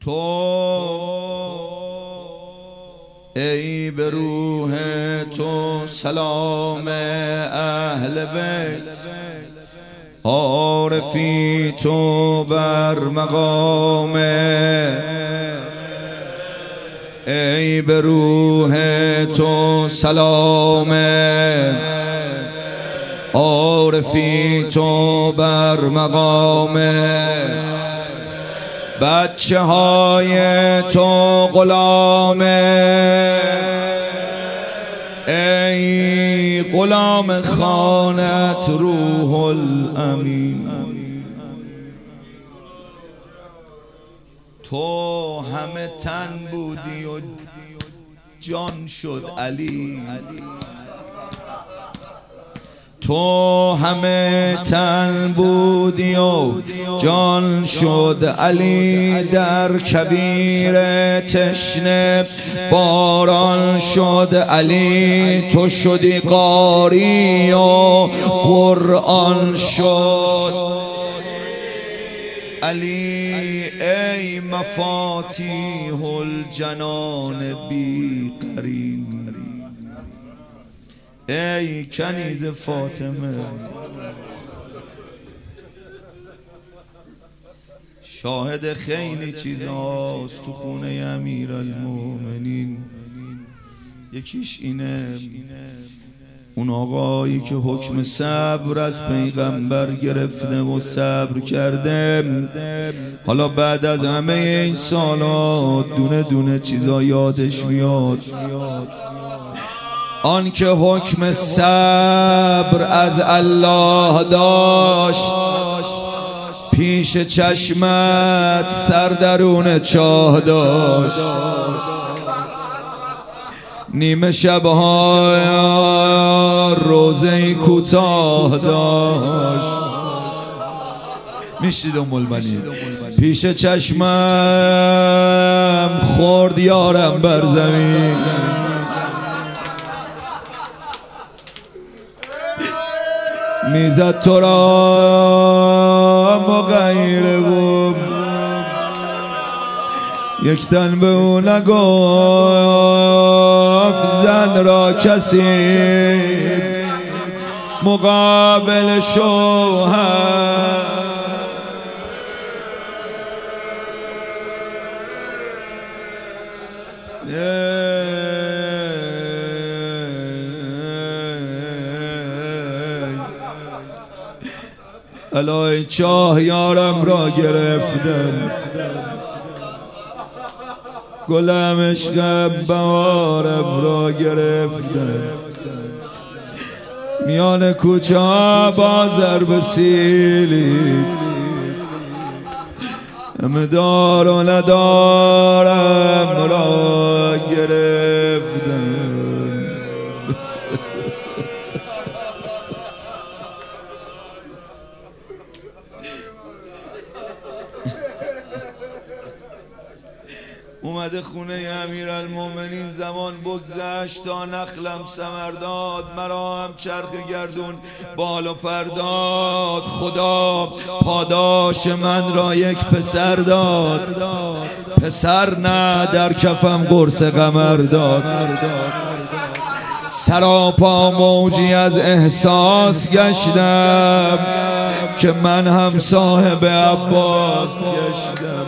تو ای به روح تو سلام اهل بیت، عارفی تو بر مقام، ای به روح تو سلام، عارفی تو بر مقام، بچه های تو غلام، ای غلام خانت روح الامین. تو همه تن بودی و جان شد علی، تو همه تن بودی و جان شد علی، در کویر تشنه باران شد علی، تو شدی قاری و قرآن شد علی، ای مفاتیح الجنان بی قرین، ای کنیز فاطمه، شاهد خیلی چیزاست تو خونه امیرالمومنین. یکیش اینه، اون آقایی که حکم صبر از پیغمبر گرفته و صبر کرده، حالا بعد از همه این سالات دونه دونه چیزا یادش میاد. آن که حکم صبر از الله داشت، پیش چشمت سردرون چاه داشت، نیمه شبهای روزه کوتاه داشت. میشید ام البنین، پیش چشمم خورد یارم بر زمین، میزد تو را مغیره بود، یک تن به او نگفت زن را کسی مقابل شوهر. الای چاه یارم را گرفتم، گلم عشقم بهارم را گرفتم، میان کوچه ها بازر بسیلی، همه دار و ندارم را گرفتم. اومده خونه امیرالمومنین، زمان بگذشت تا نخلم ثمر داد، مرا هم چرخ گردون بال و پر داد، خدا پاداش من را یک پسر داد، پسر نه در کفم قرص قمر داد. سراپا موجی از احساس گشتم که من هم صاحب عباس گشتم.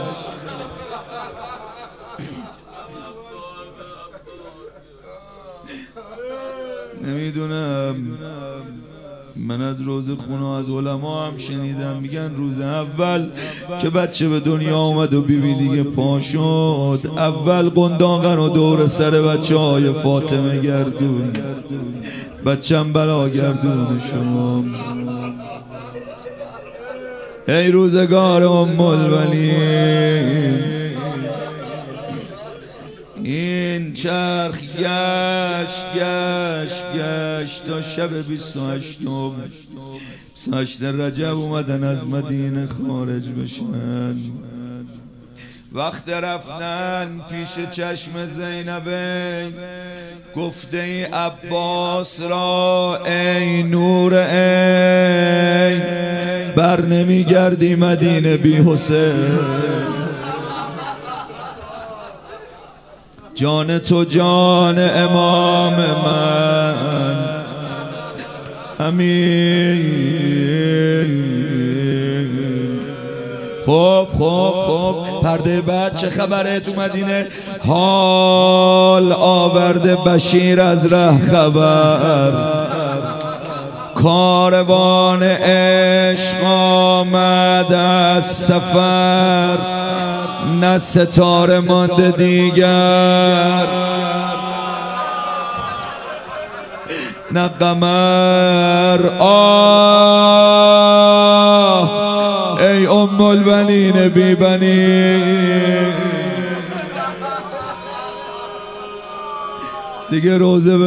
نمیدونم، من از روز خونه از علما هم شنیدم، میگن روز اول که بچه به دنیا آمد و بیبی دیگه پا شد، اول قنداقن و دور سر بچه های فاطمه گردون، بچم بلا گردون شما. ای روزگار ام البنین، این چرخ گشت تا شب 28 رجب اومدن از مدینه خارج بشن. وقت رفتن پیش چشم زینبه، گفته ای عباس را ای نور ای، بر نمیگردی مدینه بی حسین. جان تو جان امام من همین. خب پرده بعد چه خبره تو مدینه؟ حال آورده بشیر از ره خبر، کاروان عشق آمد از سفر، نه ستاره مانده دیگر نه قمر. ای ام البنین بی بنی، دیگه روزه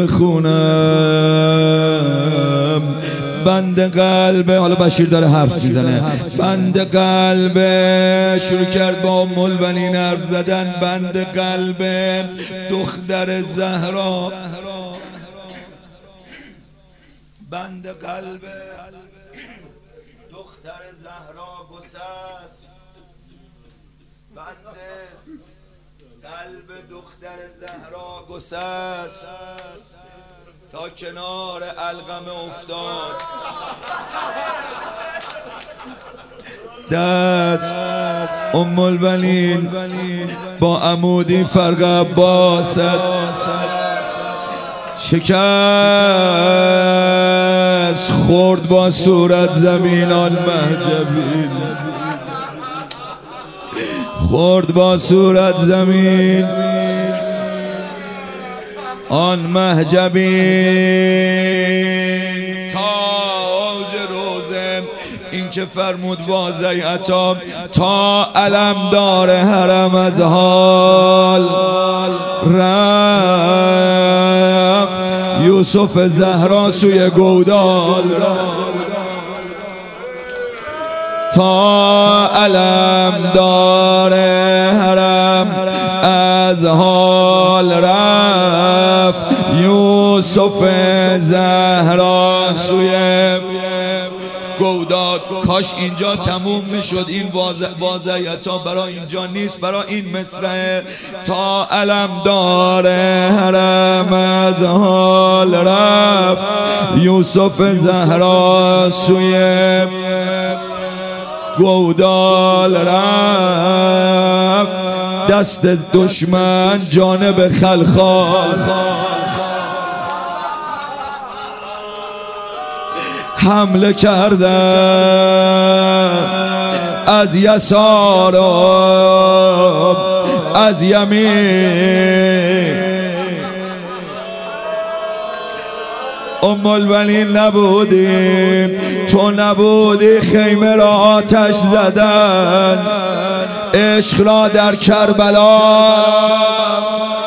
بخونم. بند قلبه، حالا بشیر داره حرف میزنه، بند قلبه شروع کرد با ام البنین حرف زدن. بند قلبه دختر زهرا، بند قلبه دختر زهرا گسست، بند قلب دختر زهرا گسست تا کنار علقمه افتاد. دست ام البنین با عمودی فرق عباست شکست، خورد با صورت زمین آن مهجبین، خورد با صورت زمین آن مهجبین. تا اوج روزه این که فرمود واضح عطا، تا علم دار حرم از حال رفت یوسف زهرا سوی گودال، تا علم دار حرم از حال رفت یوسف زهرا سوی گودال. کاش اینجا تموم میشد این واضحیتا، برای اینجا نیست، برای این مصرعه. تا علم دار حرم از حال رفت یوسف زهرا سوی گودال رفت، دست دشمن جانب خلخال حمله کردن از یسار از یمین. ام البنین نبودی، تو نبودی، خیمه را آتش زدن، عشق را در کربلا